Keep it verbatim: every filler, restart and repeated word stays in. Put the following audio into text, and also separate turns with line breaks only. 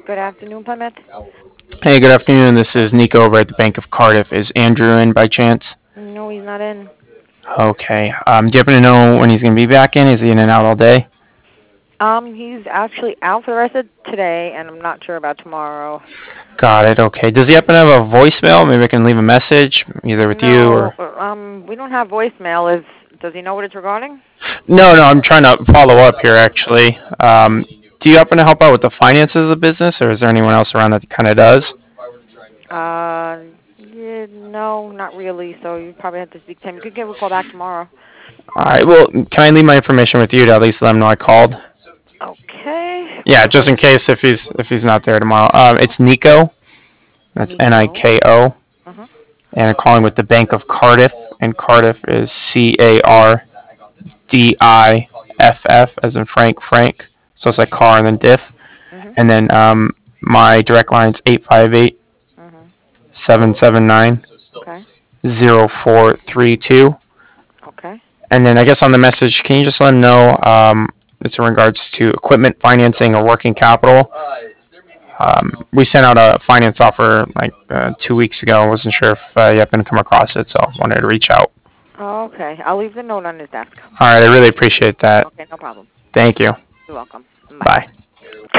Good afternoon, Plymouth.
Hey, good afternoon. This is Nico over at the Bank of Cardiff. Is Andrew in by chance?
No, he's not in.
Okay. Um, do you happen to know when he's going to be back in? Is he in and out all day?
Um, he's actually out for the rest of today, and I'm not sure about tomorrow.
Got it. Okay. Does he happen to have a voicemail? Maybe I can leave a message either with you
No,
or.
um, we don't have voicemail. Is does he know what it's regarding?
No, no. I'm trying to follow up here actually. Um, do you happen to help out with the finances of the business, or is there anyone else around that kind of does?
Uh, yeah, no, not really. So you probably have to speak to him. You could give a call back tomorrow.
All right. Well, can I leave my information with you to at least let him know I called?
Okay.
Yeah,
What
just
was
in case if he's if he's not there tomorrow. Um, it's Nico. That's N I
Nico?
K O.
Uh huh.
And I'm calling with the Bank of Cardiff, and Cardiff is C A R D I F F as in Frank Frank. So it's like car and then diff.
Mhm.
And then um, my direct line is eight five eight,
Mhm.
seven seven nine,
Okay.
zero four three two.
Okay.
And then I guess on the message, can you just let them know um, it's in regards to equipment financing or working capital? Um, we sent out a finance offer like uh, two weeks ago. I wasn't sure if uh, you happened to come across it, so I wanted to reach out.
Okay. I'll leave the note on his desk.
All right, I really appreciate that.
Okay, no problem.
Thank you.
You're welcome. Bye.
Bye.